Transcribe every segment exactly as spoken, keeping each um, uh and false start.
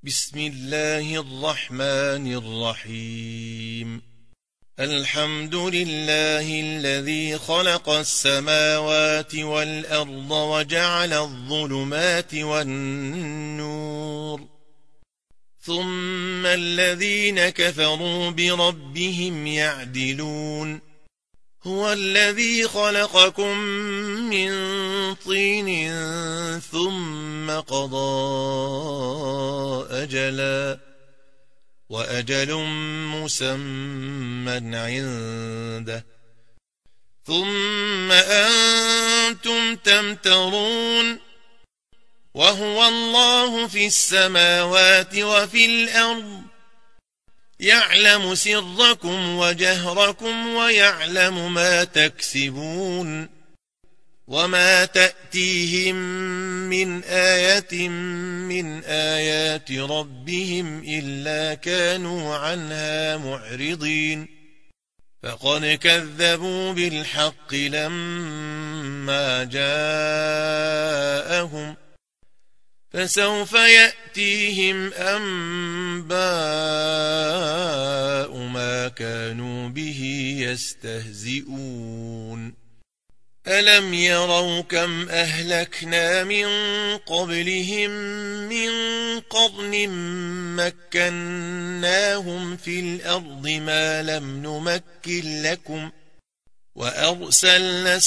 بسم الله الرحمن الرحيم. الحمد لله الذي خلق السماوات والأرض وجعل الظلمات والنور، ثم الذين كفروا بربهم يعدلون. هو الذي خلقكم من طين ثم قضى أجلا وأجل مسمى عنده، ثم أنتم تمترون. وهو الله في السماوات وفي الأرض، يعلم سركم وجهركم ويعلم ما تكسبون. وما تأتيهم من آية من آيات ربهم إلا كانوا عنها معرضين. فقد كذبوا بالحق لما جاءهم، فسوف يأتيهم أنباء ما كانوا به يستهزئون. ألم يروا كم أهلكنا من قبلهم من قرن مكناهم في الأرض ما لم نمكن لكم، وأرسلنا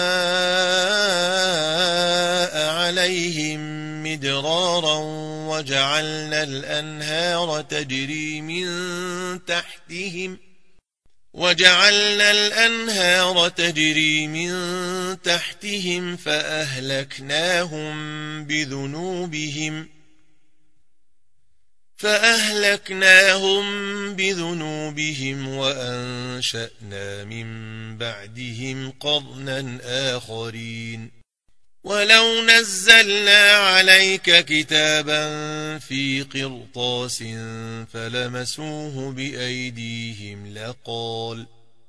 السماء عليهم مدرارا وجعلنا الأنهار تجري من تحتهم وجعلنا الأنهار تجري من تحتهم فأهلكناهم بذنوبهم فأهلكناهم بذنوبهم وأنشأنا من بعدهم قرنا آخرين. ولو نزلنا عليك كتابا في قرطاس فلمسوه بأيديهم لقال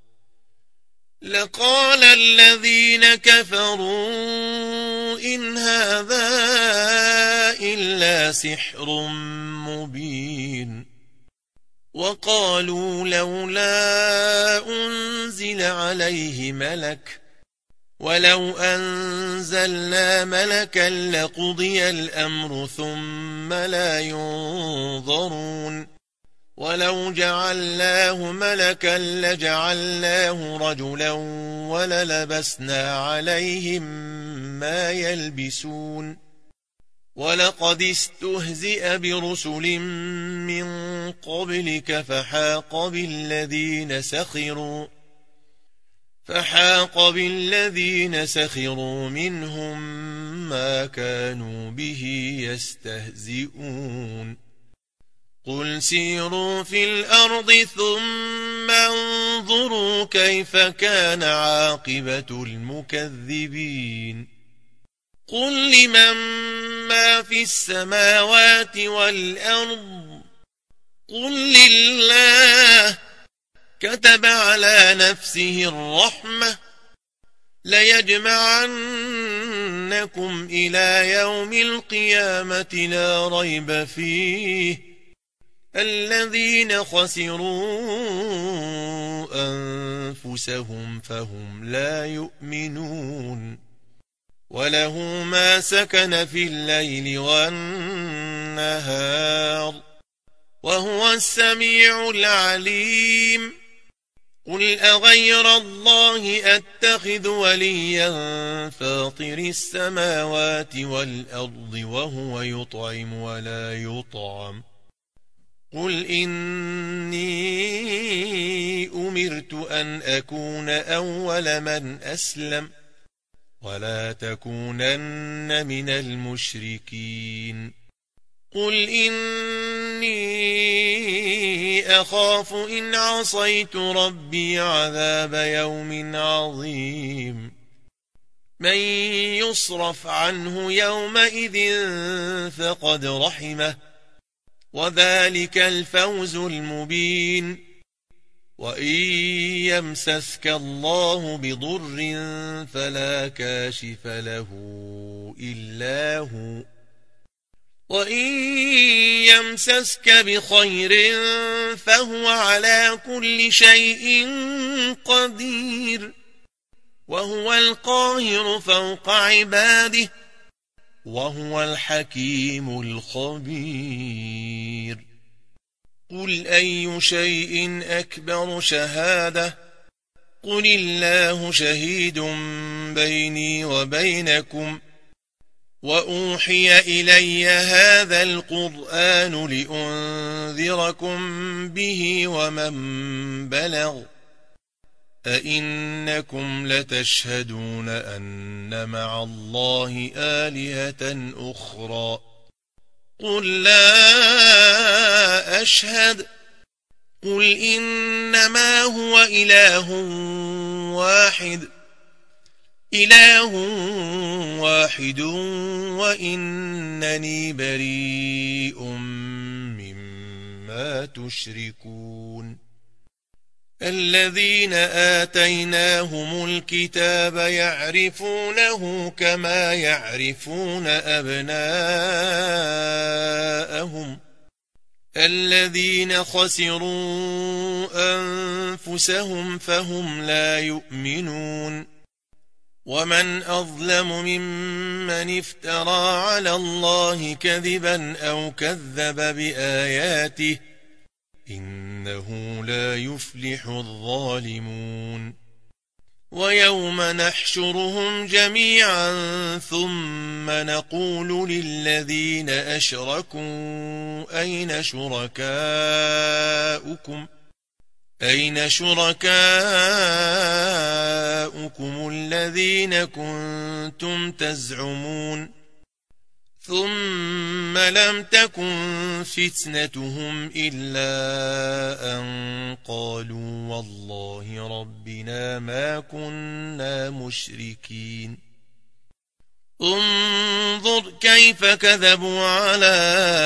لقال الذين كفروا إن هذا إلا سحر مبين. وقالوا لولا أنزل عليه ملك، ولو أنزلنا ملكا لقضي الأمر ثم لا ينظرون. ولو جعلناه ملكا لجعلناه رجلا وللبسنا عليهم ما يلبسون. ولقد استهزئ برسل من قبلك فحاق بالذين سخروا فحاق بالذين سخروا منهم ما كانوا به يستهزئون. قل سيروا في الأرض ثم انظروا كيف كان عاقبة المكذبين. قل لمن ما في السماوات والأرض قل لله كتب على نفسه الرحمة ليجمعنكم إلى يوم القيامة لا ريب فيه الذين خسروا أنفسهم فهم لا يؤمنون. وله ما سكن في الليل والنهار وهو السميع العليم. قل أغير الله أتخذ وليا فاطر السماوات والأرض وهو يطعم ولا يطعم. قل إني أمرت أن أكون أول من أسلم ولا تكونن من المشركين. قل إني أخاف إن عصيت ربي عذاب يوم عظيم. من يصرف عنه يومئذ فقد رحمه وذلك الفوز المبين. وإن يمسسك الله بضر فلا كاشف له إلا هو وإن يمسسك بخير فهو على كل شيء قدير وهو القاهر فوق عباده وهو الحكيم الخبير قل أي شيء أكبر شهادة قل الله شهيد بيني وبينكم وأوحي إلي هذا القرآن لأنذركم به ومن بلغ أئنكم لتشهدون أن مع الله آلهة أخرى قل لا أشهد قل إنما هو إله واحد إله واحد وإنني بريء مما تشركون الذين آتيناهم الكتاب يعرفونه كما يعرفون أبناءهم الذين خسروا أنفسهم فهم لا يؤمنون ومن أظلم ممن افترى على الله كذبا أو كذب بآياته إنه لا يفلح الظالمون ويوم نحشرهم جميعا ثم نقول للذين أشركوا أين شركاؤكم أين شركاؤكم الذين كنتم تزعمون ثم لم تكن فتنتهم إلا أن قالوا والله ربنا ما كنا مشركين انظر كيف كذبوا على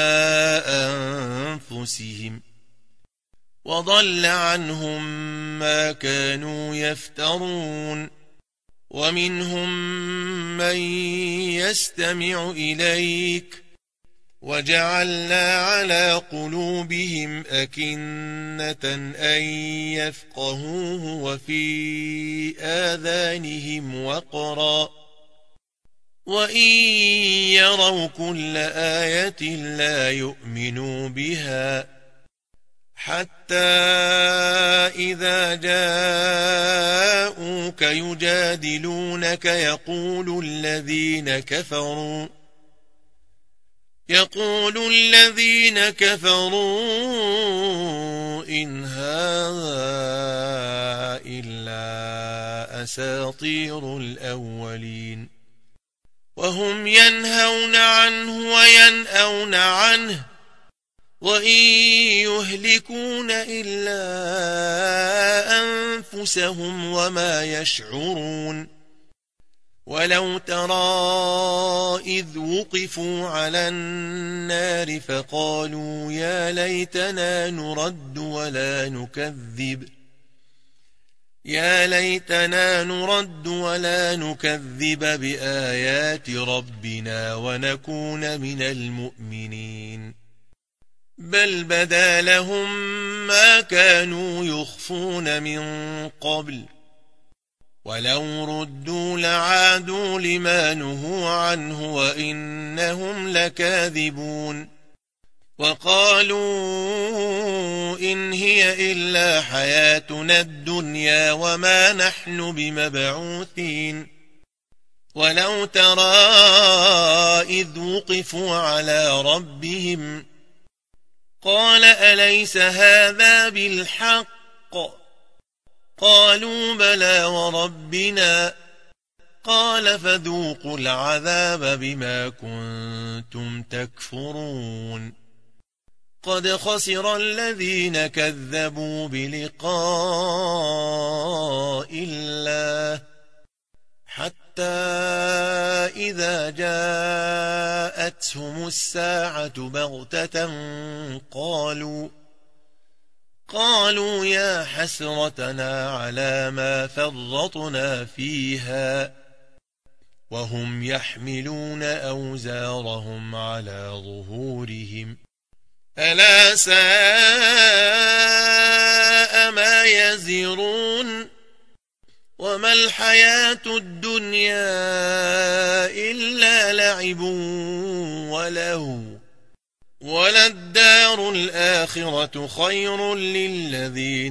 أنفسهم وضل عنهم ما كانوا يفترون ومنهم من يستمع إليك وجعلنا على قلوبهم أكنة أن يفقهوه وفي آذانهم وقرا وإن يروا كل آية لا يؤمنوا بها حتى إذا جاءوك يجادلونك يقول الذين كفروا يقول الذين كفروا إن هذا إلا أساطير الأولين وهم ينهون عنه وينأون عنه وإن يهلكون إلا أنفسهم وما يشعرون ولو ترى إذ وقفوا على النار فقالوا يا ليتنا نرد ولا نكذب يا ليتنا نرد ولا نكذب بآيات ربنا ونكون من المؤمنين بل بدا لهم ما كانوا يخفون من قبل ولو ردوا لعادوا لما نهوا عنه وإنهم لكاذبون وقالوا إن هي إلا حياتنا الدنيا وما نحن بمبعوثين ولو ترى إذ وقفوا على ربهم قال أليس هذا بالحق قالوا بلى وربنا قال فذوقوا العذاب بما كنتم تكفرون قد خسر الذين كذبوا بلقاء الله حتى إذا جاءتهم الساعة بغتة قالوا قالوا يا حسرتنا على ما فرطنا فيها وهم يحملون أوزارهم على ظهورهم ألا ساء ما يزرون وما الحياة الدنيا إلا لعب ولهو وللدار الآخرة خير للذين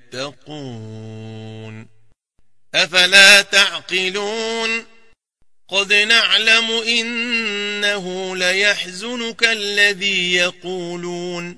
يتقون أفلا تعقلون قد نعلم إنه ليحزنك الذي يقولون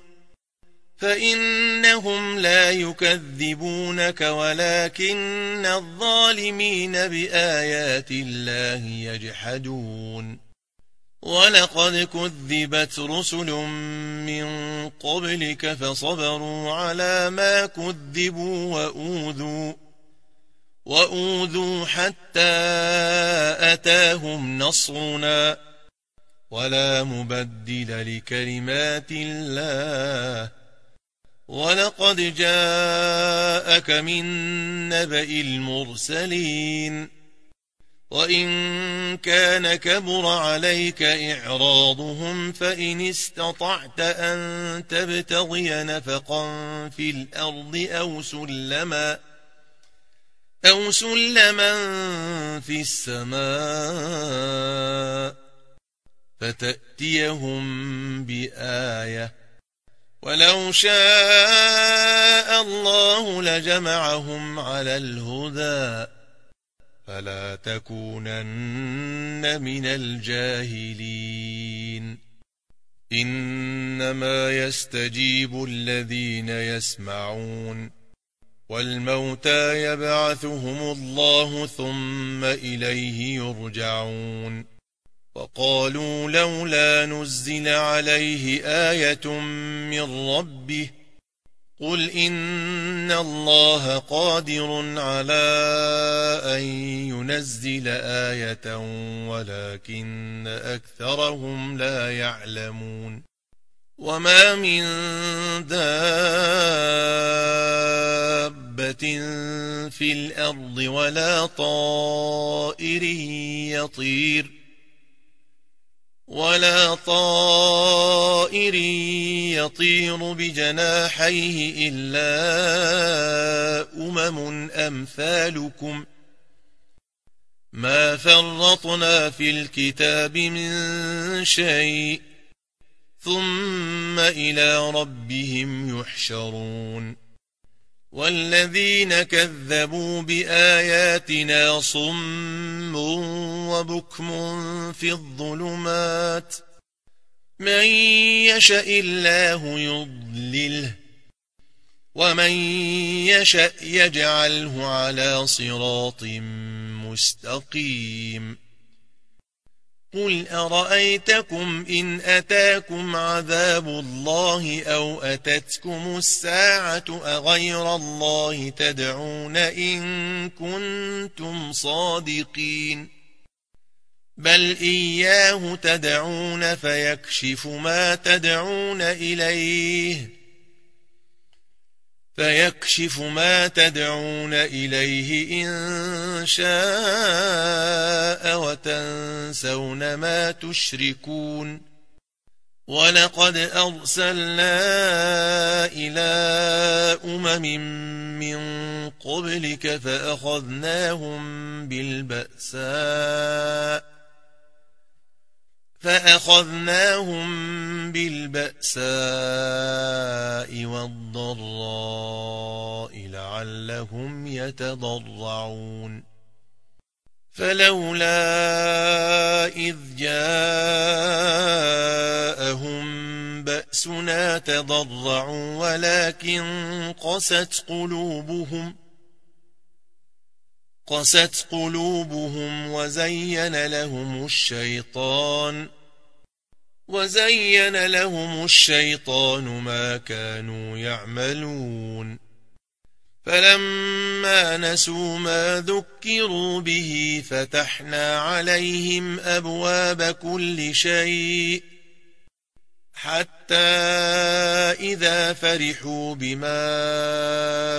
فإنهم لا يكذبونك ولكن الظالمين بآيات الله يجحدون ولقد كذبت رسل من قبلك فصبروا على ما كذبوا وأوذوا وأوذوا حتى أتاهم نصرنا ولا مبدل لكلمات الله ولقد جاءك من نبأ المرسلين وإن كان كبر عليك إعراضهم فإن استطعت أن تبتغي نفقا في الأرض أو سلما أو سلما في السماء فتأتيهم بآية ولو شاء الله لجمعهم على الهدى فلا تكونن من الجاهلين إنما يستجيب الذين يسمعون والموتى يبعثهم الله ثم إليه يرجعون وقالوا لولا نزل عليه آية من ربه قل إن الله قادر على أن ينزل آية ولكن أكثرهم لا يعلمون وما من دابة في الأرض ولا طائر يطير ولا طائر يطير بجناحيه إلا أمم أمثالكم ما فرطنا في الكتاب من شيء ثم إلى ربهم يحشرون والذين كذبوا بآياتنا صم وبكم في الظلمات من يشاء الله يضلله ومن يشاء يجعله على صراط مستقيم قل أرأيتكم إن أتاكم عذاب الله أو أتتكم الساعة أغير الله تدعون إن كنتم صادقين بل إياه تدعون فيكشف ما تدعون إليه فيكشف ما تدعون إليه إن شاء وتنسون ما تشركون ولقد أرسلنا إلى أمم من قبلك فأخذناهم بالبأساء فأخذناهم بالبأساء والضراء لعلهم يتضرعون فلولا إذ جاءهم بأسنا تضرعوا ولكن قست قلوبهم قست قلوبهم وزين لهم الشيطان وزين لهم الشيطان ما كانوا يعملون فلما نسوا ما ذكروا به فتحنا عليهم أبواب كل شيء حتى إذا فرحوا بما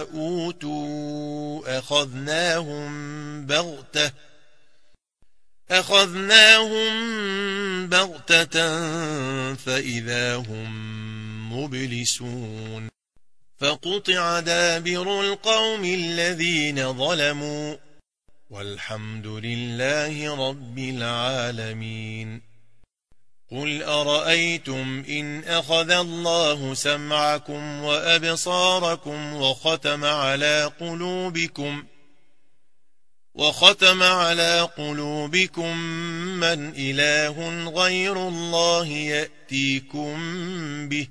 أوتوا أخذناهم بغتة أخذناهم بغتة فإذا هم مبلسون فقطع دابر القوم الذين ظلموا والحمد لله رب العالمين قل أرأيتم إن أخذ الله سمعكم وأبصاركم وختم على قلوبكم وختم على قلوبكم من إله غير الله يأتيكم به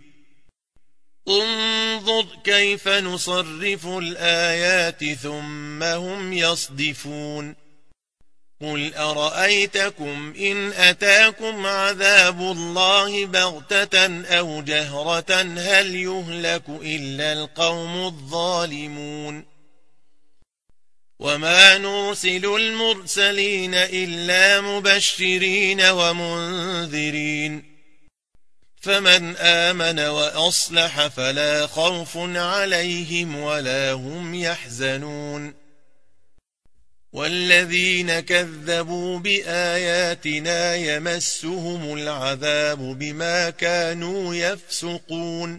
انظر كيف نصرف الآيات ثم هم يصدفون قل أرأيتكم إن أتاكم عذاب الله بغتة أو جهرة هل يهلك إلا القوم الظالمون وما نرسل المرسلين إلا مبشرين ومنذرين فمن آمن وأصلح فلا خوف عليهم ولا هم يحزنون والذين كذبوا بآياتنا يمسهم العذاب بما كانوا يفسقون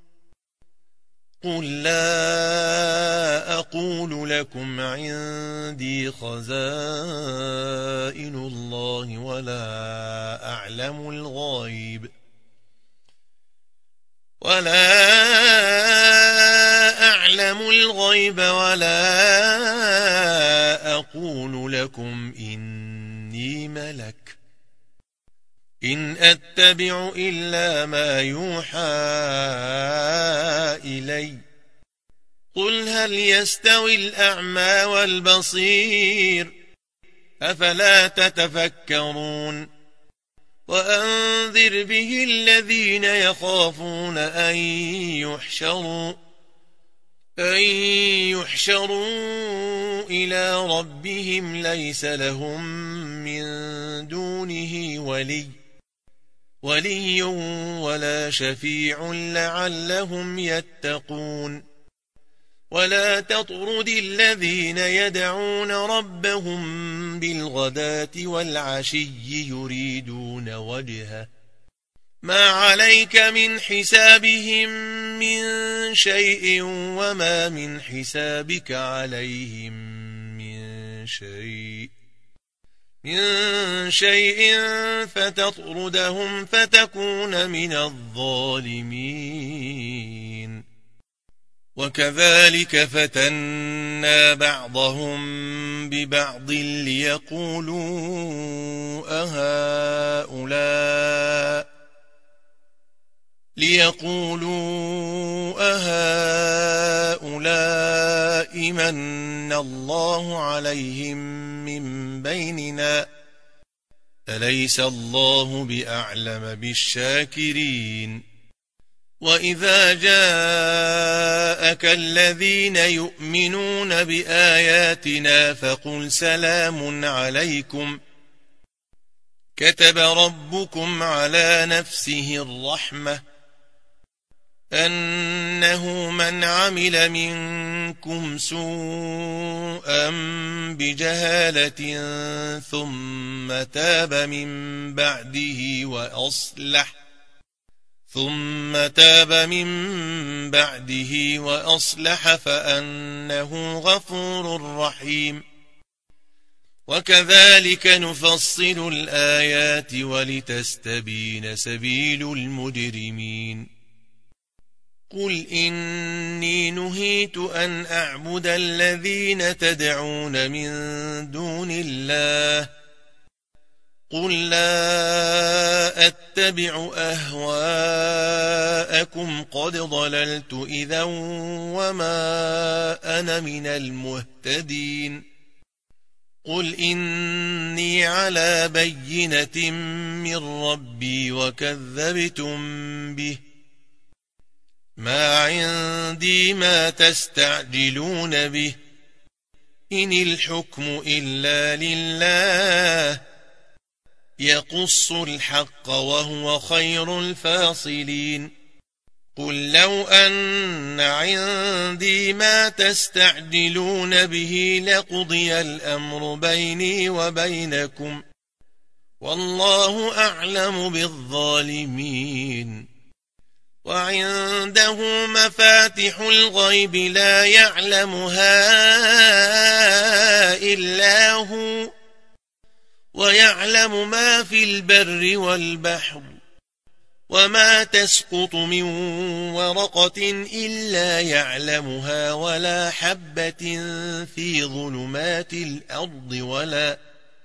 قل لا أقول لكم عندي خزائن الله ولا أعلم الغيب ولا أعلم الغيب ولا أقول لكم إني ملك إن أتبع إلا ما يوحى إلي قل هل يستوي الأعمى والبصير أفلا تتفكرون وأنذر به الذين يخافون أن يحشروا أن يحشروا إلى ربهم ليس لهم من دونه ولي ولي ولا شفيع لعلهم يتقون ولا تطرد الذين يدعون ربهم بالغداة والعشي يريدون وجهه ما عليك من حسابهم من شيء وما من حسابك عليهم من شيء من شيء فتطردهم فتكون من الظالمين وكذلك فتنا بعضهم ببعض ليقولوا أهؤلاء ليقولوا أهؤلاء من الله عليهم من بيننا أليس الله بأعلم بالشاكرين وإذا جاءك الذين يؤمنون بآياتنا فقل سلام عليكم كتب ربكم على نفسه الرحمة أنه من عمل منكم سوءا بجهالة ثم تاب من بعده وأصلح ثم تاب من بعده وأصلح فأنه غفور رحيم وكذلك نفصل الآيات ولتستبين سبيل المجرمين قل إني نهيت أن أعبد الذين تدعون من دون الله قل لا أتبع أهواءكم قد ضللت إذا وما أنا من المهتدين قل إني على بينة من ربي وكذبتم به ما عندي ما تستعجلون به إن الحكم إلا لله يقص الحق وهو خير الفاصلين قل لو أن عندي ما تستعجلون به لقضي الأمر بيني وبينكم والله أعلم بالظالمين وعنده مفاتح الغيب لا يعلمها إلا هو ويعلم ما في البر والبحر وما تسقط من ورقة إلا يعلمها ولا حبة في ظلمات الأرض ولا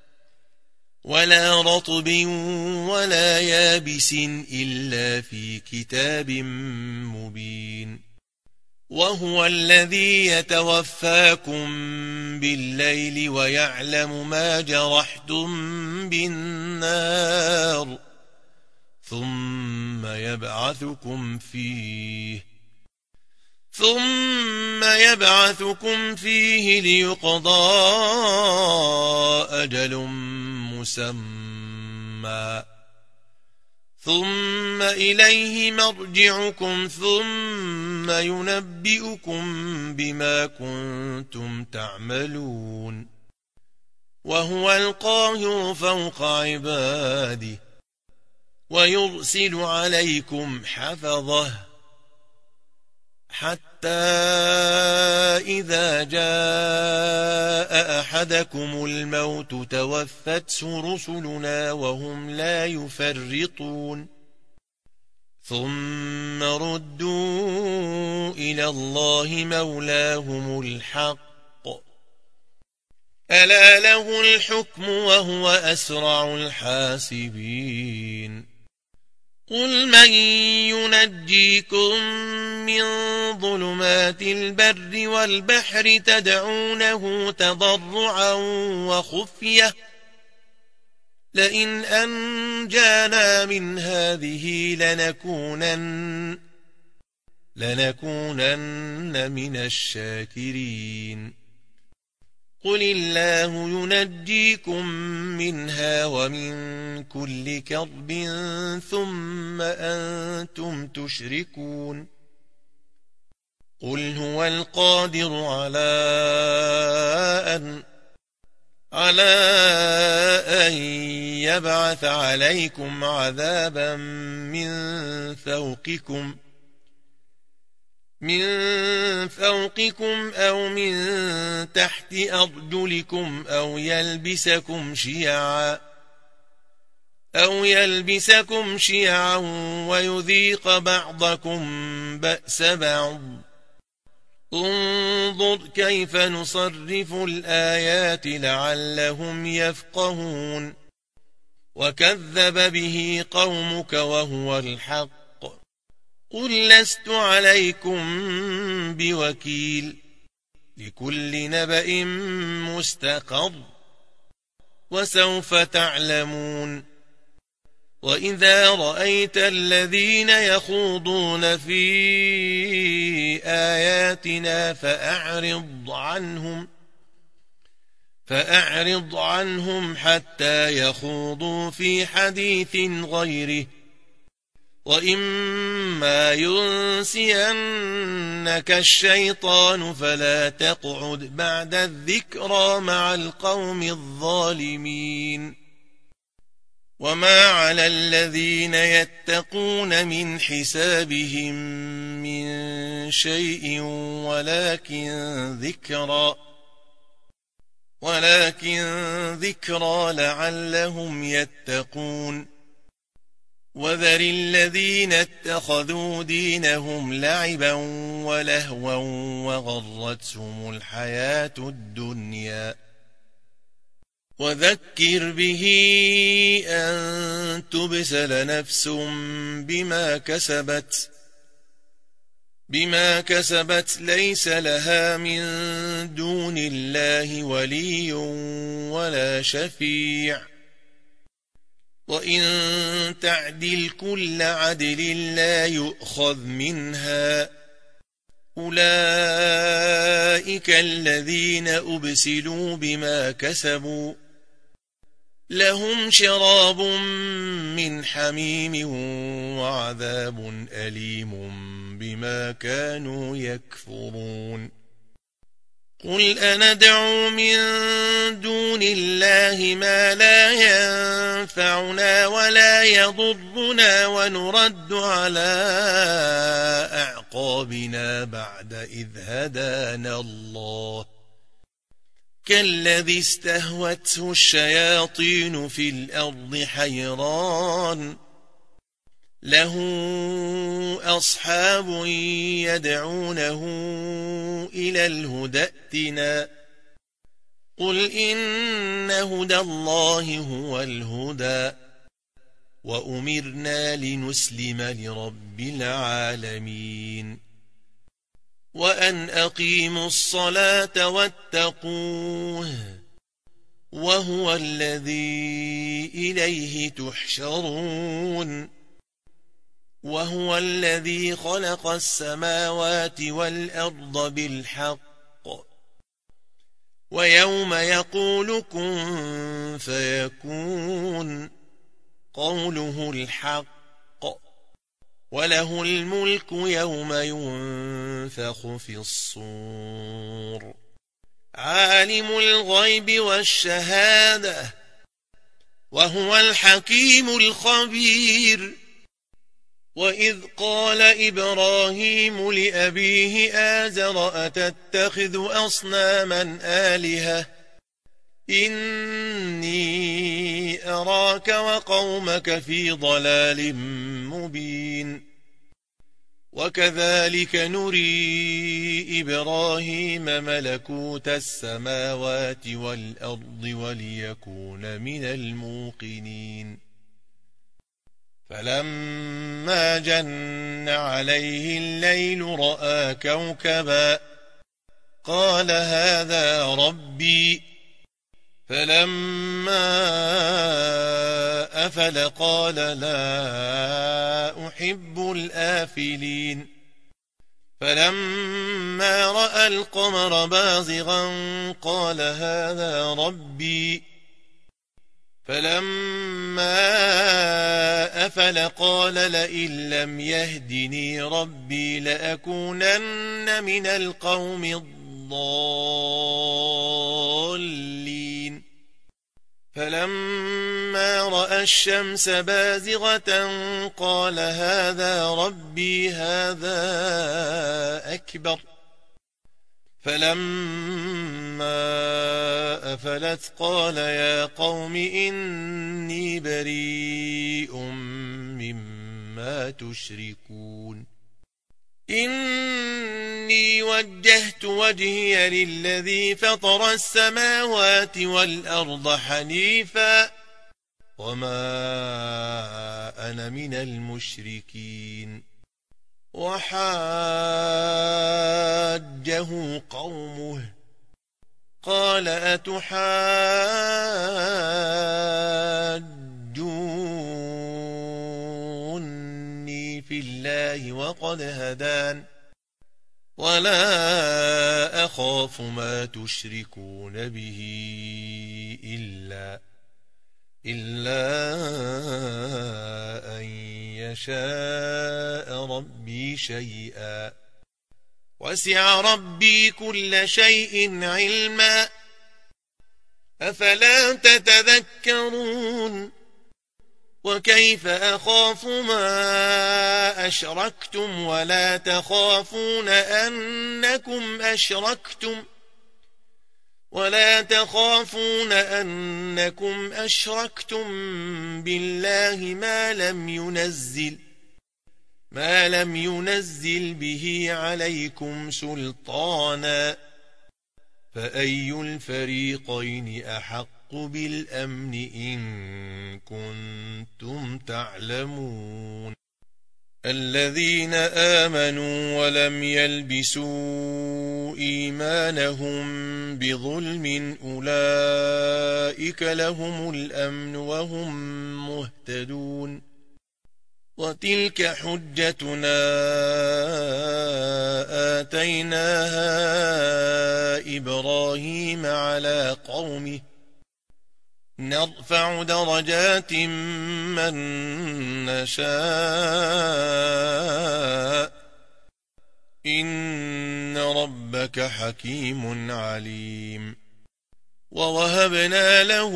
ولا رطب ولا يابس إلا في كتاب مبين وهو الذي يتوفاكم بالليل ويعلم ما جرحتم بالنار ثم يبعثكم فيه ثم يبعثكم فيه ليقضى أجل مسمى ثم إليه مرجعكم ثم ينبئكم بما كنتم تعملون وهو القاهر فوق عباده ويرسل عليكم حفظه حتى إذا جاء أحدكم الموت توفته رسلنا وهم لا يفرطون ثم ردوا إلى الله مولاهم الحق ألا له الحكم وهو أسرع الحاسبين قل من ينجيكم من ظلمات البر والبحر تدعونه تضرعا وخفية لئن أنجانا من هذه لنكونن لنكونن من الشاكرين قل الله ينجيكم منها ومن كل كرب ثم أنتم تشركون قل هو القادر على أن على أن يبعث عليكم عذابا من فوقكم من فوقكم أو من تحت أرجلكم أو يلبسكم شيعا أو يلبسكم شيعا ويذيق بعضكم بأس بعض انظر كيف نصرف الآيات لعلهم يفقهون وكذب به قومك وهو الحق قل لست عليكم بوكيل لكل نبأ مستقر وسوف تعلمون وإذا رأيت الذين يخوضون في آياتنا فأعرض عنهم فأعرض عنهم حتى يخوضوا في حديث غيره وإما ينسينك الشيطان فلا تقعد بعد الذكرى مع القوم الظالمين وما على الذين يتقون من حسابهم من شيء ولكن ذكرى ولكن ذكرى لعلهم يتقون وذر الذين اتخذوا دينهم لعبا ولهوا وغرتهم الحياة الدنيا وذكر به أن تبسل نفس بما كسبت بما كسبت ليس لها من دون الله ولي ولا شفيع وإن تعدل كل عدل لا يؤخذ منها أولئك الذين أبسلوا بما كسبوا لهم شراب من حميم وعذاب أليم بما كانوا يكفرون قل أندعو من دون الله ما لا ينفعنا ولا يضرنا ونرد على أعقابنا بعد إذ هدانا الله كالذي استهوته الشياطين في الأرض حيران له أصحاب يدعونه إلى الهدى ائتنا قل إن هدى الله هو الهدى وأمرنا لنسلم لرب العالمين وأن أقيموا الصلاة واتقوه وهو الذي إليه تحشرون وهو الذي خلق السماوات والأرض بالحق ويوم يقول كن فيكون قوله الحق وله الملك يوم ينفخ في الصور عالم الغيب والشهادة وهو الحكيم الخبير وإذ قال إبراهيم لأبيه آزر أتتخذ أصناما آلهة إني أراك وقومك في ضلال مبين وكذلك نري إبراهيم ملكوت السماوات والأرض وليكون من الموقنين فلما جن عليه الليل رأى كوكبا قال هذا ربي فلما أفل قال لا أحب الآفلين فلما رأى القمر بازغا قال هذا ربي فلما أفل قال لئن لم يهدني ربي لأكونن من القوم الضالين فلما رأى الشمس بازغة قال هذا ربي هذا أكبر فلما أفلت قال يا قوم إني بريء مما تشركون إني وجهت وجهي للذي فطر السماوات والأرض حنيفا وما أنا من المشركين وحاجه قومه قال أتحاجوني في الله وقد هدان ولا أخاف ما تشركون به إلا إلا أن يشاء ربي شيئا وسع ربي كل شيء علما أفلا تتذكرون وكيف أخاف ما أشركتم ولا تخافون أنكم أشركتم ولا تخافون أنكم أشركتم بالله ما لم ينزل ما لم ينزل به عليكم سلطانا فأي الفريقين أحق بالأمن إن كنتم تعلمون الذين آمنوا ولم يلبسوا إيمانهم بظلم أولئك لهم الأمن وهم مهتدون وتلك حجتنا آتيناها إبراهيم على قومه نرفع درجات من نشاء إن ربك حكيم عليم ووهبنا له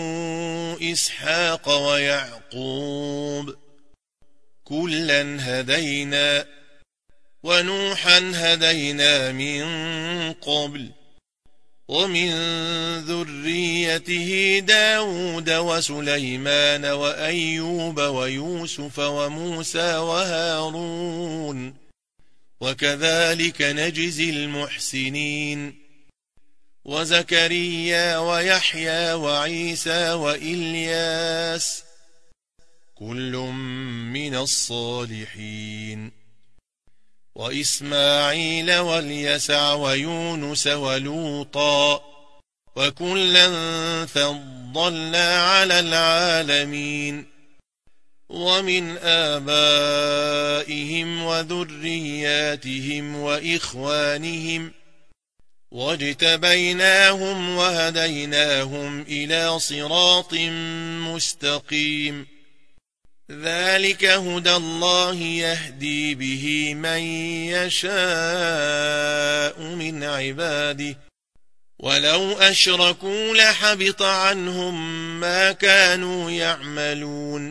إسحاق ويعقوب كلا هدينا ونوحا هدينا من قبل ومن ذريته داود وسليمان وأيوب ويوسف وموسى وهارون وكذلك نجزي المحسنين وزكريا ويحيى وعيسى وإلياس كل من الصالحين وإسماعيل واليسع ويونس ولوطا وكلا فضلنا على العالمين ومن آبائهم وذرياتهم وإخوانهم واجتبيناهم وهديناهم إلى صراط مستقيم ذلك هدى الله يهدي به من يشاء من عباده ولو أشركوا لحبط عنهم ما كانوا يعملون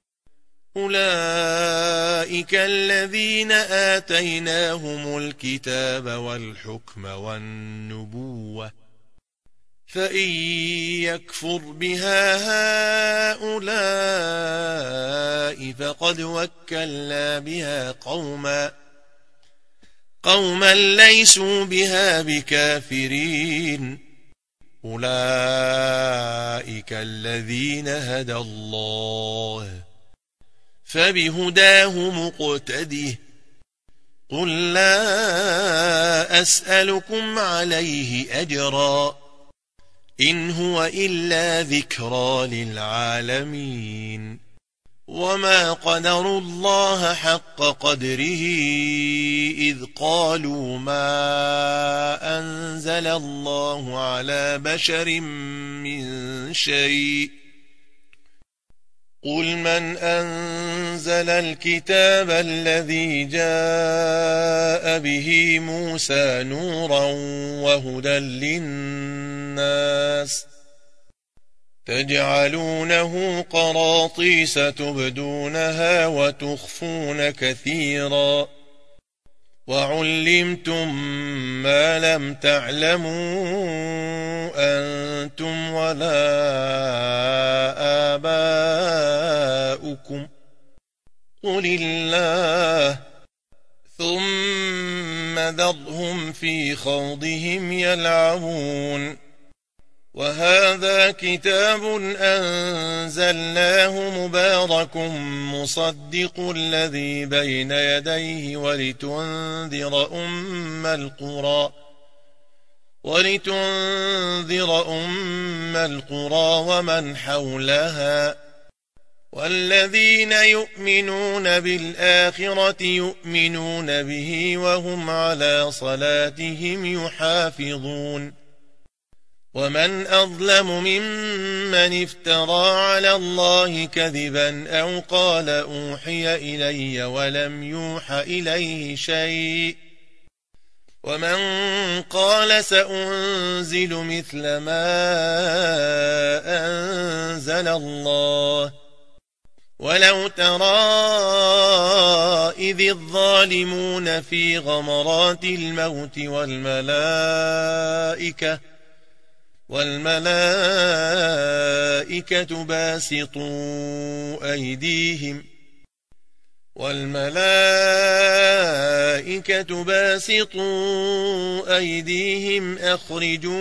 أولئك الذين آتيناهم الكتاب والحكم والنبوة فإن يكفر بها هؤلاء فقد وكلنا بها قوما قوما ليسوا بها بكافرين أولئك الذين هدى الله فبهداه مقتده قل لا أسألكم عليه أجرا إن هو إلا ذكرى للعالمين وما قدروا الله حق قدره إذ قالوا ما أنزل الله على بشر من شيء قل من أنزل الكتاب الذي جاء به موسى نورا وهدى للناس تجعلونه قراطيس تبدونها وتخفون كثيرا وعلمتم ما لم تعلموا أنتم ولا آباؤكم قل الله ثم ذرهم في خوضهم يلعبون وهذا كتاب أنزلناه مبارك مصدق الذي بين يديه ولتنذر أم القرى ولتنذر أم القرى ومن حولها والذين يؤمنون بالآخرة يؤمنون به وهم على صلاتهم يحافظون ومن أظلم ممن افترى على الله كذبا أو قال أوحي إلي ولم يوح إليه شيء ومن قال سأنزل مثل ما أنزل الله ولو ترى إذ الظالمون في غمرات الموت والملائكة والملائكة باسطوا أيديهم والملائكة باسطوا أيديهم أخرجوا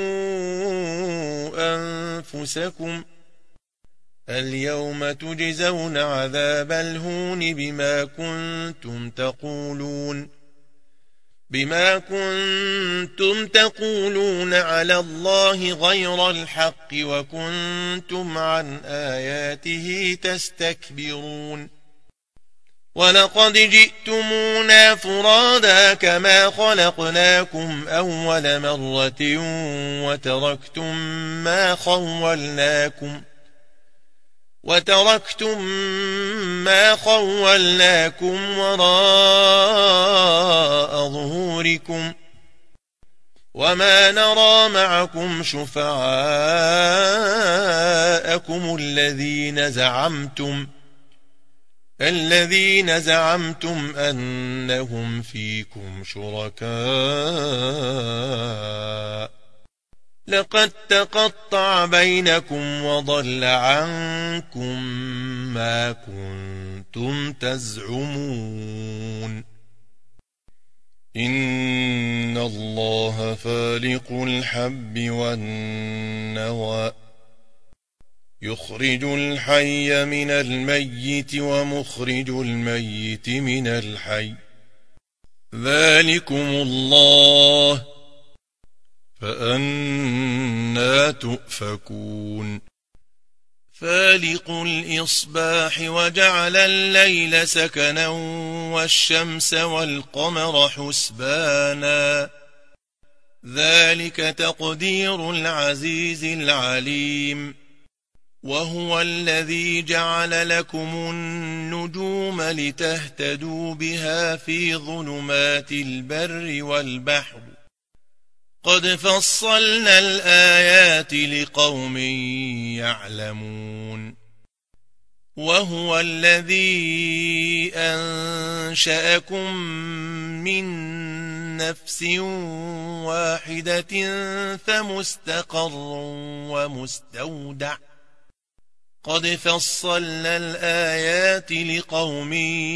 أنفسكم اليوم تجزون عذاب الهون بما كنتم تقولون بما كنتم تقولون على الله غير الحق وكنتم عن آياته تستكبرون ولقد جئتمونا فرادا كما خلقناكم أول مرة وتركتم ما خولناكم وتركتم ما خولناكم وراء ظهوركم وما نرى معكم شفعاءكم الذين زعمتم الذين زعمتم أنهم فيكم شركاء لقد تقطع بينكم وضل عنكم ما كنتم تزعمون إن الله فالق الحب والنوى يخرج الحي من الميت ومخرج الميت من الحي ذلكم الله فأنى تؤفكون فالق الإصباح وجعل الليل سكنا والشمس والقمر حسبانا ذلك تقدير العزيز العليم وهو الذي جعل لكم النجوم لتهتدوا بها في ظلمات البر والبحر قد فصلنا الآيات لقوم يعلمون وهو الذي أنشأكم من نفس واحدة فمستقر ومستودع قد فصلنا الآيات لقوم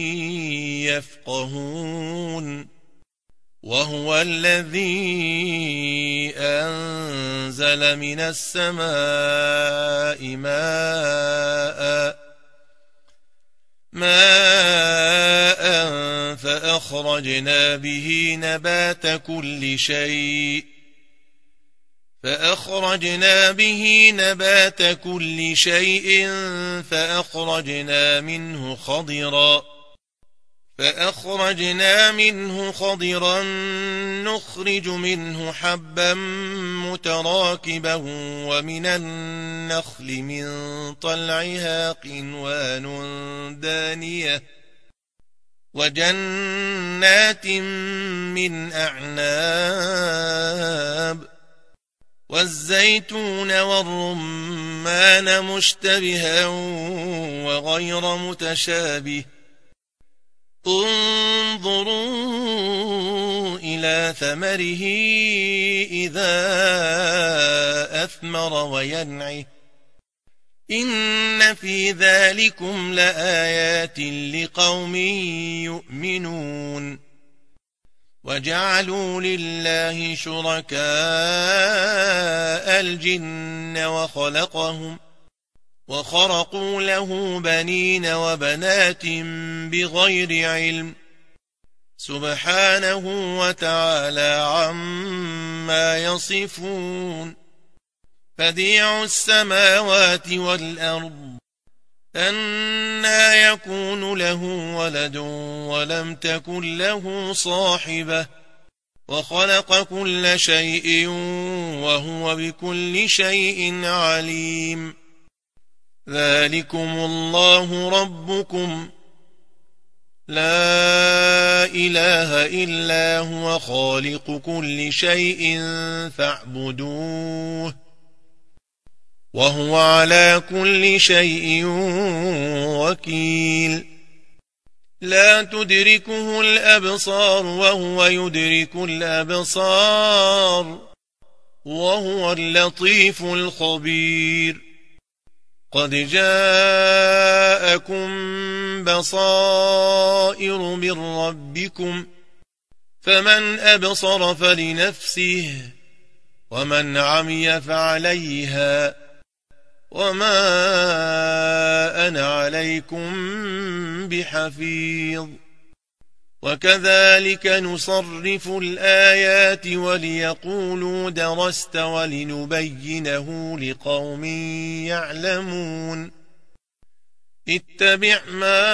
يفقهون وهو الذي أنزل من السماء ماء ماء فأخرجنا به نبات كل شيء فأخرجنا به نبات كل شيء فأخرجنا منه خضرا فأخرجنا منه خضرا نخرج منه حبا متراكبا ومن النخل من طلعها قنوان دانية وجنات من أعناب والزيتون والرمان مشتبها وغير متشابه انظروا إلى ثمره إذا أثمر وينعه إن في ذلكم لآيات لقوم يؤمنون وجعلوا لله شركاء الجن وخلقهم وخرقوا له بنين وبنات بغير علم سبحانه وتعالى عما يصفون بديع السماوات والأرض أنى يكون له ولد ولم تكن له صاحبة وخلق كل شيء وهو بكل شيء عليم ذلكم الله ربكم لا إله إلا هو خالق كل شيء فاعبدوه وهو على كل شيء وكيل لا تدركه الأبصار وهو يدرك الأبصار وهو اللطيف الخبير قد جاءكم بصائر من ربكم فمن أبصر فلنفسه ومن عمي فعليها وما أنا عليكم بحفيظ وكذلك نصرف الآيات وليقولوا درست ولنبينه لقوم يعلمون اتبع ما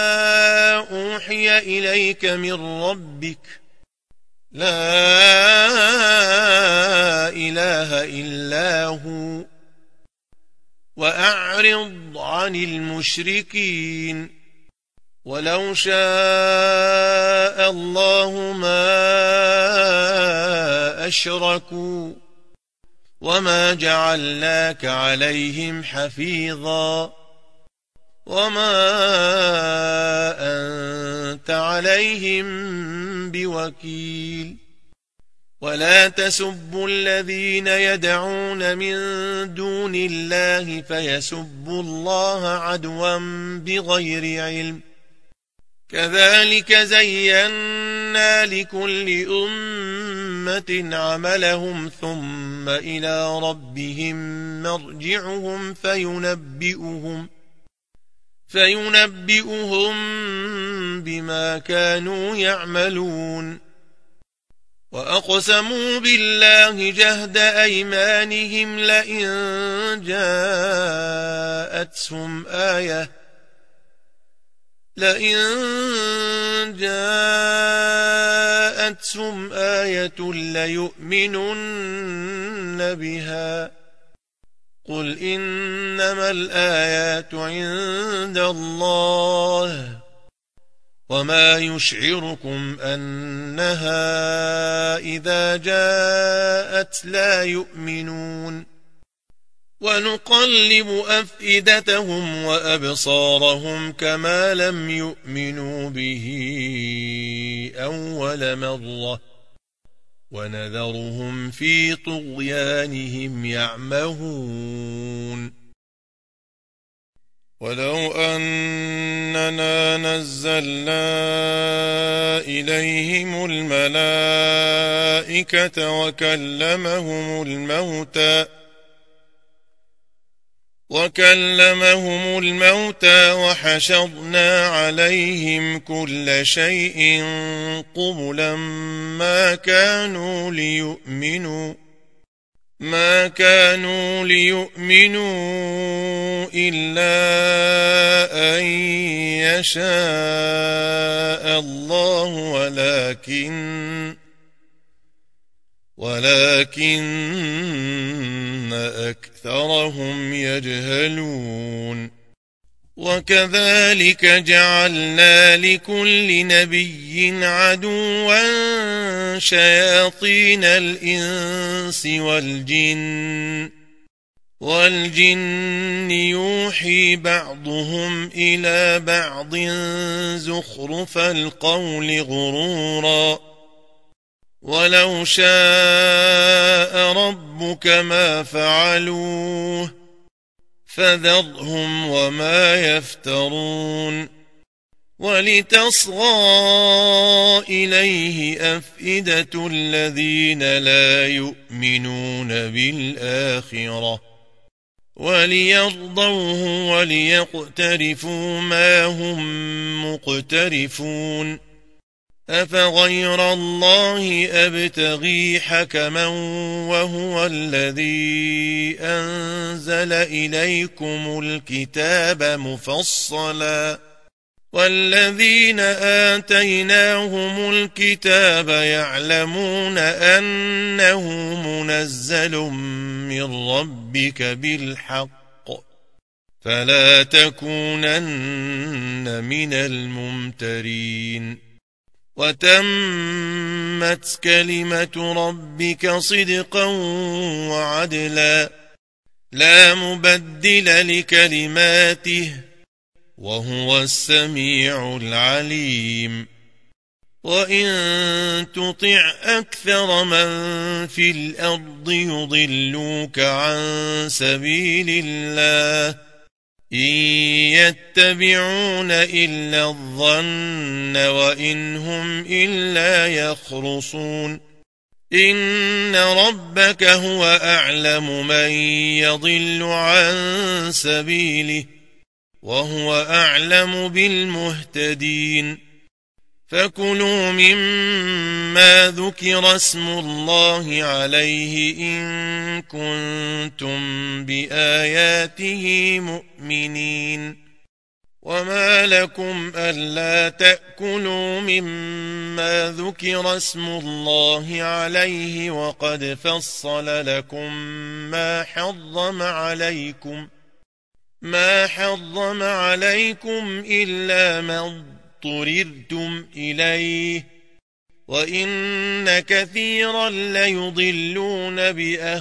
أوحي إليك من ربك لا إله إلا هو وأعرض عن المشركين ولو شاء الله ما أشركوا وما جعلناك عليهم حفيظا وما أنت عليهم بوكيل ولا تسبوا الذين يدعون من دون الله فيسبوا الله عدوا بغير علم كذلك زينا لكل أمة عملهم ثم إلى ربهم مرجعهم فينبئهم فينبئهم بما كانوا يعملون وأقسموا بالله جهد أيمانهم لئن جاءتهم آية لئن جاءتهم آية ليؤمنن بها قل إنما الآيات عند الله وما يشعركم أنها إذا جاءت لا يؤمنون ونقلب أفئدتهم وأبصارهم كما لم يؤمنوا به أول مرة ونذرهم في طغيانهم يعمهون ولو أننا نزلنا إليهم الملائكة وكلمهم الموتى وكلمهم الموتى وحشرنا عليهم كل شيء قبلا ما كانوا ليؤمنوا ما كانوا ليؤمنوا إلا أن يشاء الله ولكن ولكن أكثرهم يجهلون وكذلك جعلنا لكل نبي عدوا شياطين الإنس والجن والجن يوحي بعضهم إلى بعض زخرف القول غرورا ولو شاء ربك ما فعلوه فذرهم وما يفترون ولتصغى إليه أفئدة الذين لا يؤمنون بالآخرة وليرضوه وليقترفوا ما هم مقترفون أفغير الله أبتغي حكما وهو الذي أنزل إليكم الكتاب مفصلا والذين آتيناهم الكتاب يعلمون أنه منزل من ربك بالحق فلا تكونن من الممترين وتمت كلمة ربك صدقا وعدلا لا مبدل لكلماته وهو السميع العليم وإن تطع أكثر من في الأرض يضلوك عن سبيل الله إن يتبعون إلا الظن وإن هم إلا يخرصون إن ربك هو أعلم من يضل عن سبيله وهو أعلم بالمهتدين فكلوا مما ذكر اسم الله عليه إن كنتم بآياته مؤمنين وما لكم ألا تأكلوا مما ذكر اسم الله عليه وقد فصل لكم ما حرم عليكم ما حرم عليكم إلا ما اضطررتم إليه وإن كثيرا ليضلون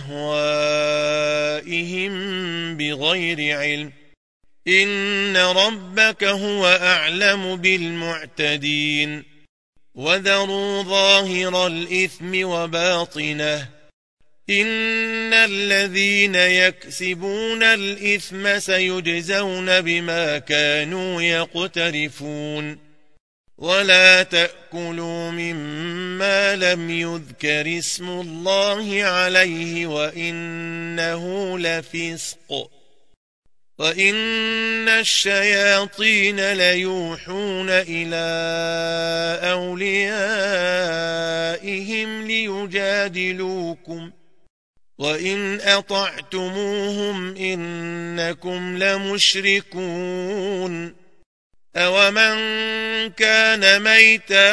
بأهوائهم بغير علم إن ربك هو أعلم بالمعتدين وذروا ظاهر الإثم وباطنه إن الذين يكسبون الإثم سيجزون بما كانوا يقترفون ولا تأكلوا مما لم يذكر اسم الله عليه وإنه لفسق وإن الشياطين ليوحون إلى أوليائهم ليجادلوكم وإن أطعتموهم إنكم لمشركون أومن كان ميتا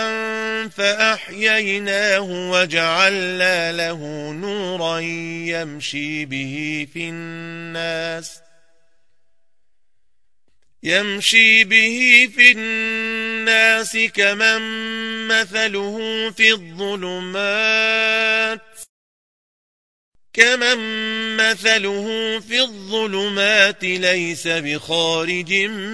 فأحييناه وجعلنا له نورا يمشي به في الناس يمشي به في الناس كمن مثله في الظلمات كمن مثله في الظلمات ليس بخارج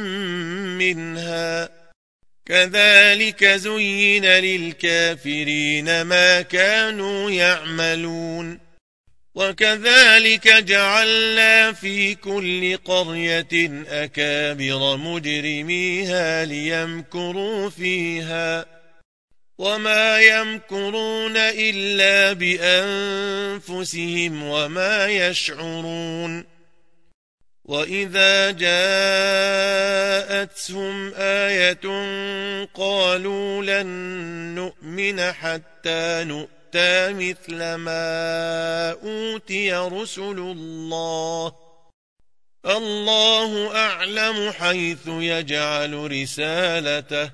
منها كذلك زين للكافرين ما كانوا يعملون وكذلك جعلنا في كل قرية أكابر مجرميها ليمكروا فيها وما يمكرون إلا بأنفسهم وما يشعرون وإذا جاءتهم آية قالوا لن نؤمن حتى نؤمن مثل ما أوتي رسل الله الله أعلم حيث يجعل رسالته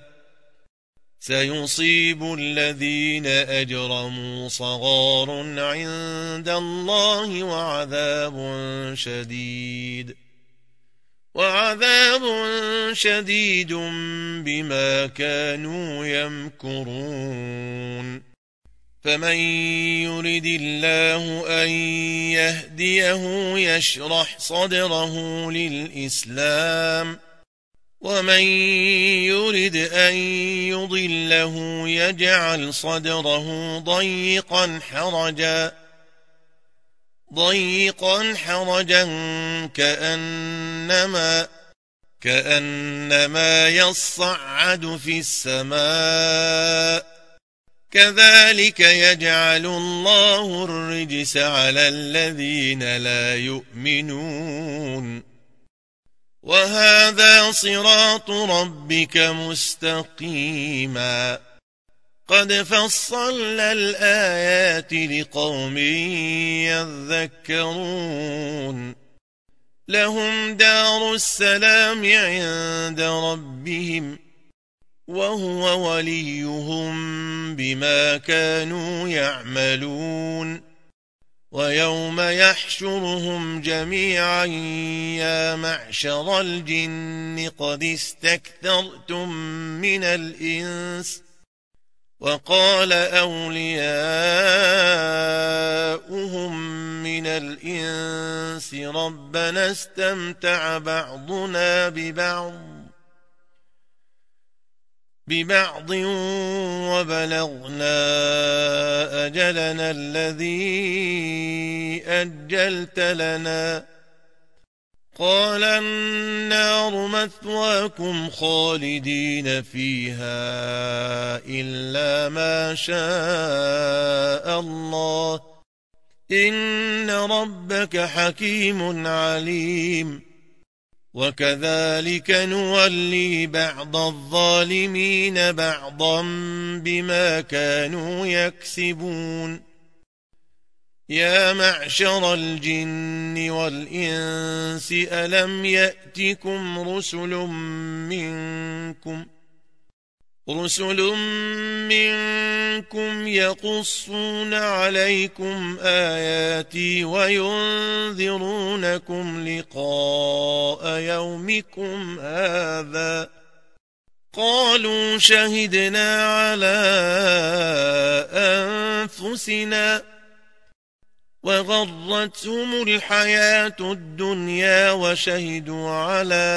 سيصيب الذين أجرموا صغار عند الله وعذاب شديد وعذاب شديد بما كانوا يمكرون فمن يرد الله أن يهديه يشرح صدره للإسلام ومن يرد أن يضله يجعل صدره ضيقا حرجا ضيقا حرجا كأنما كأنما يصعد في السماء كذلك يجعل الله الرجس على الذين لا يؤمنون وهذا صراط ربك مستقيما قد فصلنا الآيات لقوم يذكرون لهم دار السلام عند ربهم وهو وليهم بما كانوا يعملون ويوم يحشرهم جميعا يا معشر الجن قد استكثرتم من الإنس وقال أولياؤهم من الإنس ربنا استمتع بعضنا ببعض ببعض وبلغنا أجلنا الذي أجلت لنا قال النار مثواكم خالدين فيها إلا ما شاء الله إن ربك حكيم عليم وكذلك نولي بعض الظالمين بعضا بما كانوا يكسبون يا معشر الجن والإنس ألم يأتكم رسل منكم رسل منكم يقصون عليكم آياتي وينذرونكم لقاء يومكم هذا قالوا شهدنا على أنفسنا وغرتهم الحياة الدنيا وشهدوا على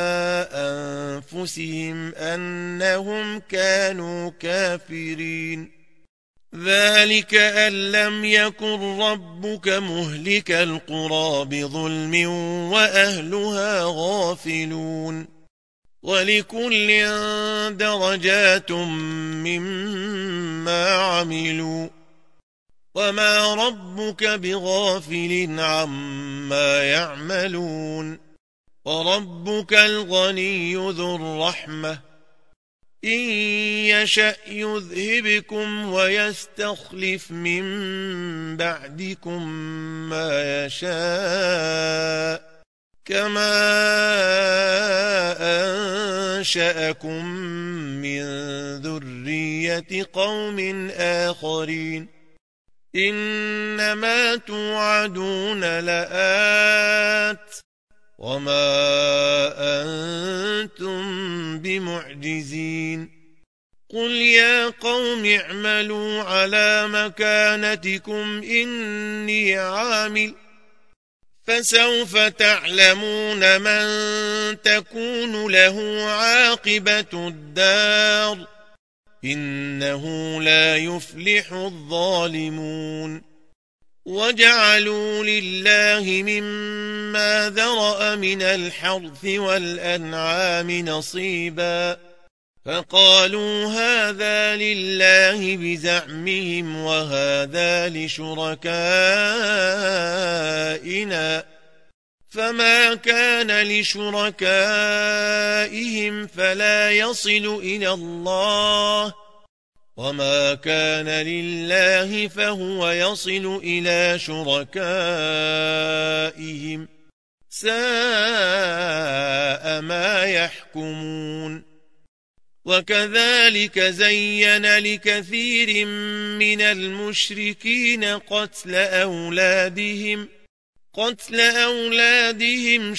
أنفسهم أنهم كانوا كافرين ذلك أن لم يكن ربك مهلك القرى بظلم وأهلها غافلون ولكل درجات مما عملوا وما ربك بغافل عما يعملون وربك الغني ذو الرحمة إن يشأ يذهبكم ويستخلف من بعدكم ما يشاء كما أنشأكم من ذرية قوم آخرين إنما توعدون لآت وما أنتم بمعجزين قل يا قوم اعملوا على مكانتكم إني عامل فسوف تعلمون من تكون له عاقبة الدار إنه لا يفلح الظالمون وجعلوا لله مما ذرأ من الحرث والأنعام نصيبا فقالوا هذا لله بزعمهم وهذا لشركائنا فما كان لشركائهم فلا يصل إلى الله وما كان لله فهو يصل إلى شركائهم ساء ما يحكمون وكذلك زين لكثير من المشركين قتل أولادهم قتل أولادهم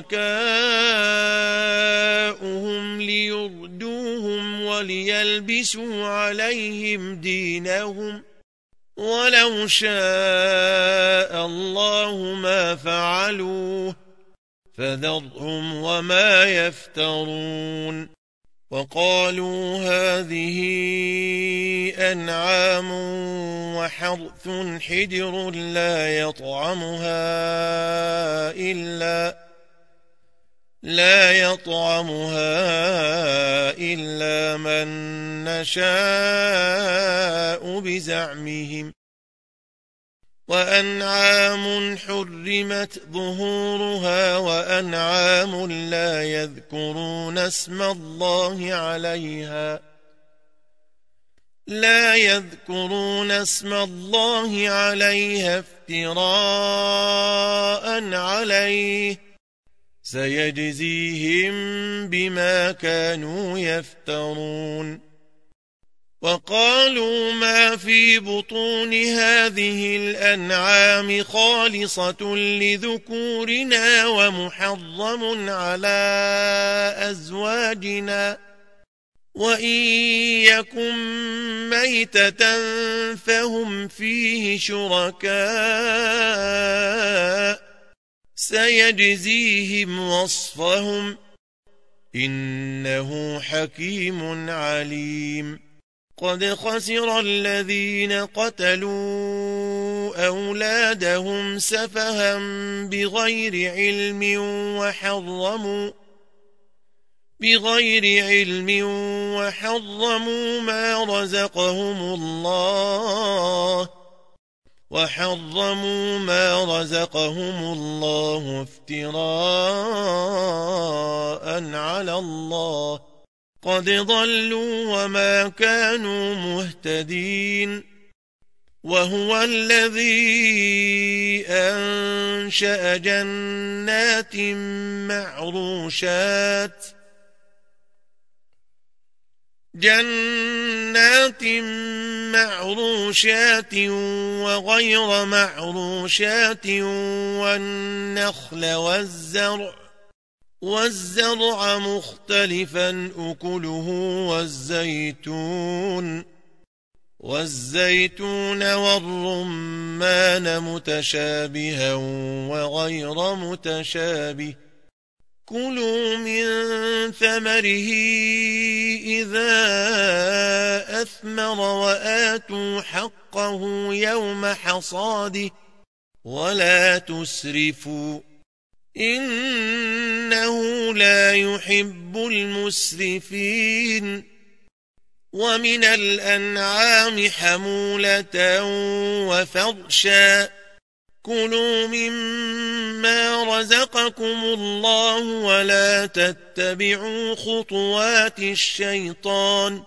شركاؤهم ليردوهم وليلبسوا عليهم دينهم ولو شاء الله ما فعلوه فذرهم وما يفترون وقالوا هذه أنعام وحرث حجر لا يطعمها إلا لا يطعمها إلا من نشاء بزعمهم وأنعام حرمت ظهورها وأنعام لا يذكرون اسم الله عليها لا يذكرون اسم الله عليها افتراء عليه سيجزيهم بما كانوا يفترون وقالوا ما في بطون هذه الأنعام خالصة لذكورنا ومحرم على أزواجنا وإن يكن ميتة فهم فيه شركاء سيجزيهم وصفهم إنه حكيم عليم قد خسر الذين قتلوا أولادهم سفها بغير علم وحرموا بغير علم وحرموا ما رزقهم الله وحرموا ما رزقهم الله افتراء على الله قد ضلوا وما كانوا مهتدين وهو الذي أنشأ جنات معروشات جنات معروشات وغير معروشات والنخل والزرع والزرع مختلفا أكله والزيتون والزيتون والرمان متشابها وغير متشابه كلوا من ثمره إذا أثمر وآتوا حقه يوم حصاده ولا تسرفوا إنه لا يحب المسرفين ومن الأنعام حمولة وفرشا كلوا مما رزقكم الله ولا تتبعوا خطوات الشيطان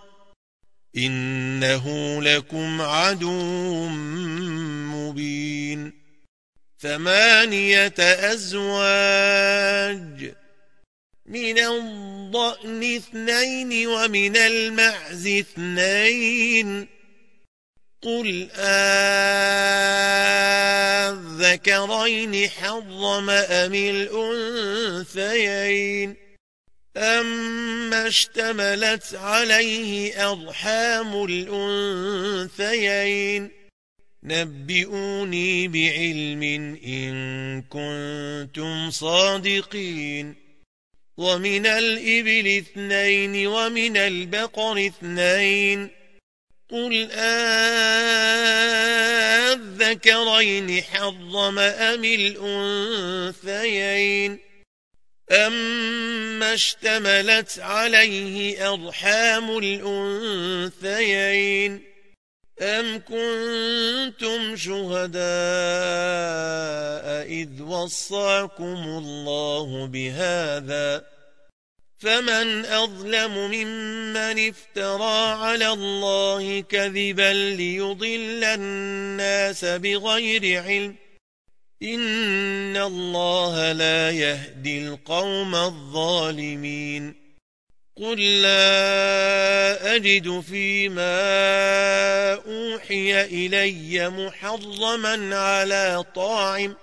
إنه لكم عدو مبين ثمانية أزواج من الضأن اثنين ومن المعز اثنين قل أذكرين حرم أم الأنثيين أما اشتملت عليه أرحام الأنثيين نبئوني بعلم إن كنتم صادقين ومن الإبل اثنين ومن البقر اثنين قل أذكرين حرم أم الأنثيين أما اشتملت عليه أرحام الأنثيين أم كنتم شهداء إذ وصاكم الله بهذا فمن أظلم ممن افترى على الله كذبا ليضل الناس بغير علم إن الله لا يهدي القوم الظالمين قل لا أجد فيما أوحي إلي محرما على طاعم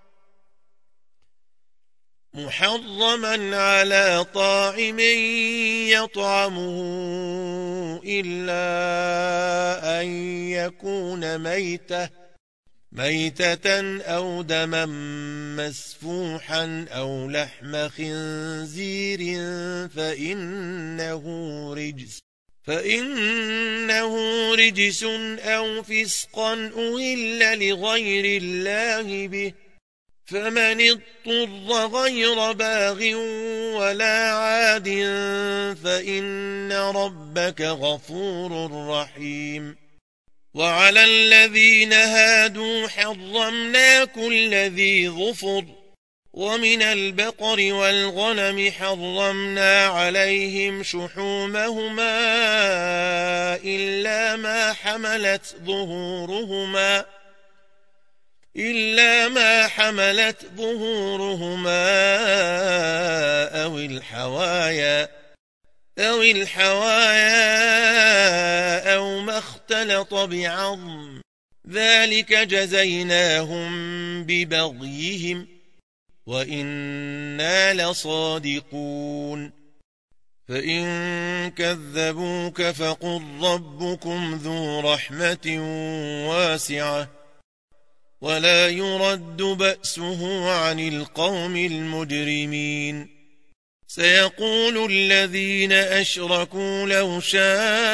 محرما على طاعم يطعمه إلا أن يكون ميتة ميتة أو دما مسفوحا أو لحم خنزير فإنه رجس فإنه رجس أو فسقا أهل لغير الله به فمن اضطر غير باغ ولا عاد فإن ربك غفور رحيم وعلى الذين هادوا حرمنا كل ذي ظفر ومن البقر والغنم حرمنا عليهم شحومهما إلا ما حملت ظهورهما إلا ما حملت ظهورهما أو الحوايا أو الحوايا أو ما اختلط بعظم ذلك جزيناهم ببغيهم وإنا لصادقون فإن كذبوك فقل ربكم ذو رحمة واسعة ولا يرد بأسه عن القوم المجرمين سيقول الذين أشركوا لو شاء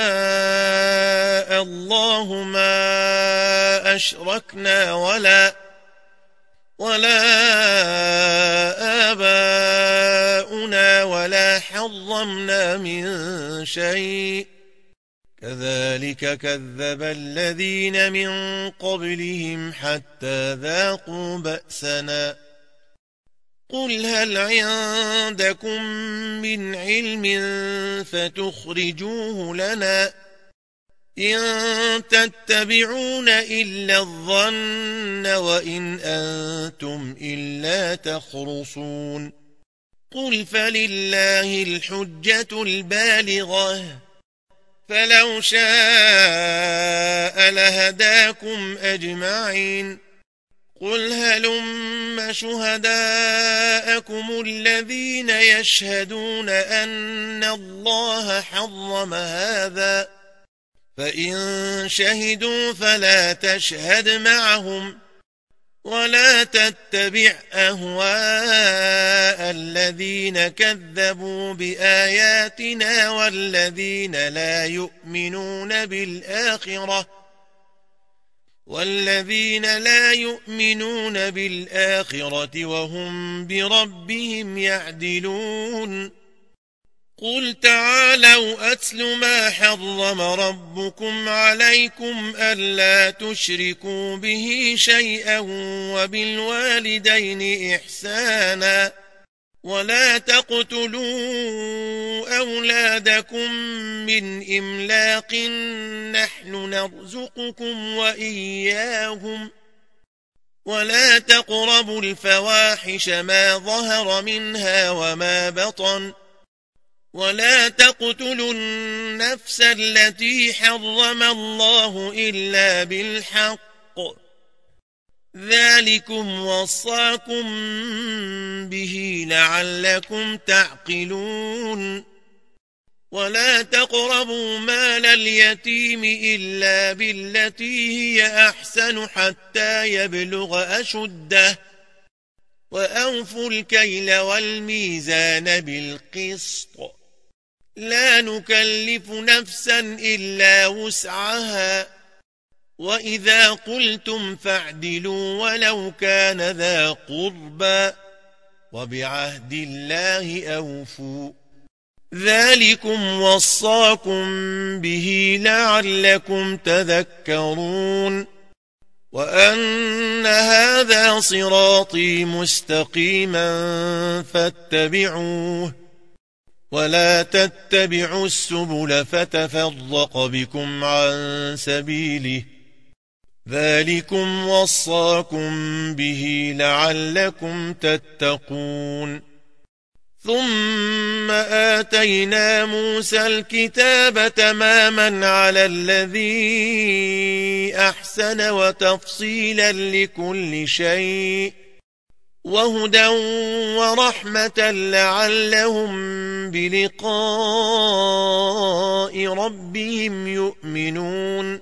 الله ما أشركنا ولا ولا آباؤنا ولا حرمنا من شيء كذلك كذب الذين من قبلهم حتى ذاقوا بأسنا قل هل عندكم من علم فتخرجوه لنا إن تتبعون إلا الظن وإن أنتم إلا تخرصون قل فلله الحجة البالغة فلو شاء لهداكم أجمعين قل هلم شهداءكم الذين يشهدون أن الله حرم هذا فإن شهدوا فلا تشهد معهم ولا تتبع أهواء الذين كذبوا بآياتنا والذين لا يؤمنون بالآخرة والذين لا يؤمنون بالآخرة وهم بربهم يعدلون قل تعالوا أتل ما حرم ربكم عليكم ألا تشركوا به شيئا وبالوالدين إحسانا ولا تقتلوا أولادكم من إملاق نحن نرزقكم وإياهم ولا تقربوا الفواحش ما ظهر منها وما بطن ولا تقتلوا النفس التي حرم الله إلا بالحق ذلكم وصاكم به لعلكم تعقلون ولا تقربوا مال اليتيم إلا بالتي هي أحسن حتى يبلغ أشده وأوفوا الكيل والميزان بالقسط لا نكلف نفسا إلا وسعها وإذا قلتم فاعدلوا ولو كان ذا قربى وبعهد الله أوفوا ذلكم وصاكم به لعلكم تذكرون وأن هذا صراطي مستقيما فاتبعوه ولا تتبعوا السبل فتفرق بكم عن سبيله ذلكم وصاكم به لعلكم تتقون ثم آتينا موسى الكتاب تماما على الذي أحسن وتفصيلا لكل شيء وهدى ورحمة لعلهم بلقاء ربهم يؤمنون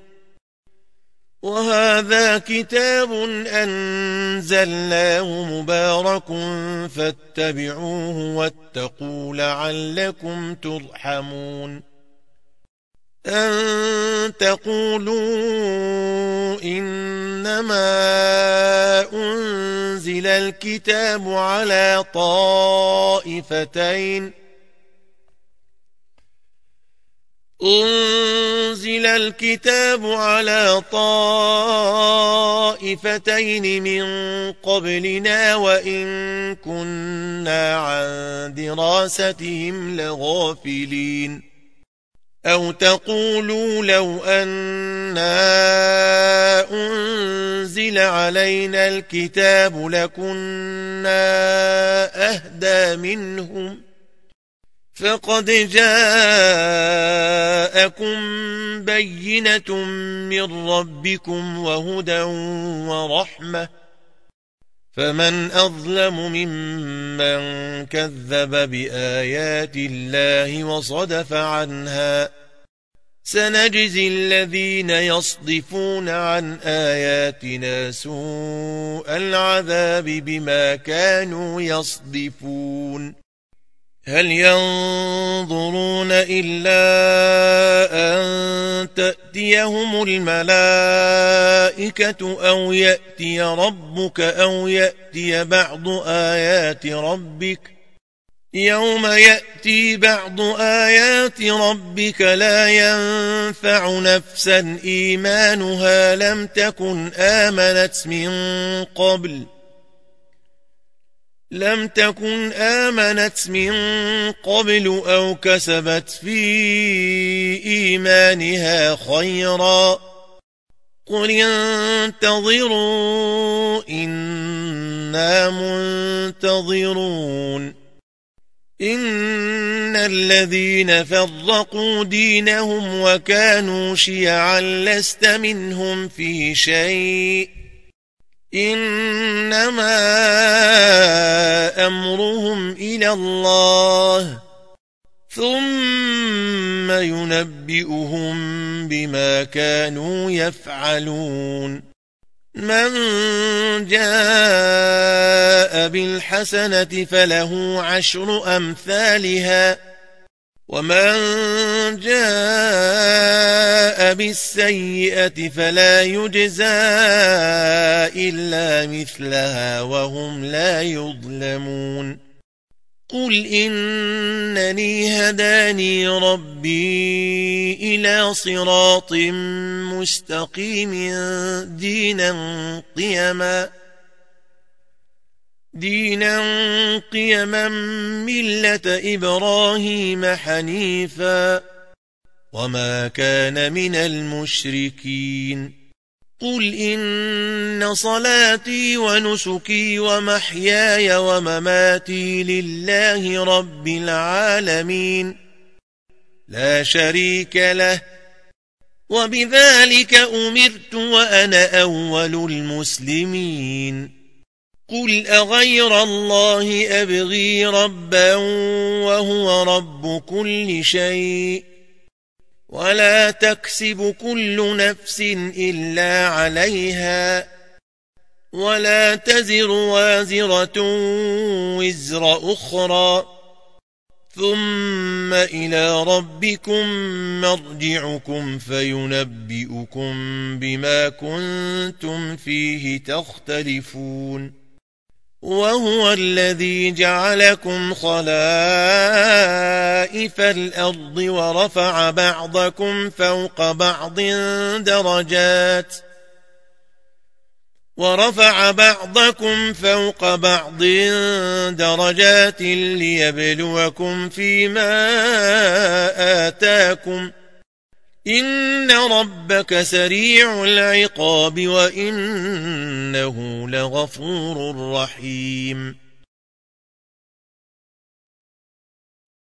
وهذا كتاب أنزلناه مبارك فاتبعوه واتقوا لعلكم ترحمون أن تقولوا إنما أنزل الكتاب على طائفتين أنزل الكتاب على طائفتين من قبلنا وإن كنا عن دراستهم لغافلين أو تقولوا لو أنا أنزل علينا الكتاب لكنا أهدى منهم فقد جاءكم بينة من ربكم وهدى ورحمة فمن أظلم ممن كذب بآيات الله وصدف عنها سنجزي الذين يصدفون عن آياتنا سوء العذاب بما كانوا يصدفون هل ينظرون إلا أن تأتيهم الملائكة أو يأتي ربك أو يأتي بعض آيات ربك يوم يأتي بعض آيات ربك لا ينفع نفسا إيمانها لم تكن آمنت من قبل لم تكن آمنت من قبل أو كسبت في إيمانها خيرا قل انتظروا إنا منتظرون إن الذين فرقوا دينهم وكانوا شيعا لست منهم في شيء إنما أمرهم إلى الله ثم ثم ينبئهم بما كانوا يفعلون من جاء بالحسنة فله عشر أمثالها ومن جاء بالسيئة فلا يجزى إلا مثلها وهم لا يظلمون قل إنني هداني ربي إلى صراط مستقيم دينا قيما دينا قيما ملة إبراهيم حنيفا وما كان من المشركين قل إن صلاتي ونسكي ومحياي ومماتي لله رب العالمين لا شريك له وبذلك أمرت وأنا أول المسلمين قل أغير الله أبغي ربا وهو رب كل شيء ولا تكسب كل نفس إلا عليها ولا تزر وازرة وزر أخرى ثم إلى ربكم مرجعكم فينبئكم بما كنتم فيه تختلفون وهو الذي جعلكم خلائف الأرض ورفع بعضكم فوق بعض درجات ورفع بعضكم فوق بعض درجات ليبلوكم فيما آتاكم إن ربك سريع العقاب وإنه لغفور رحيم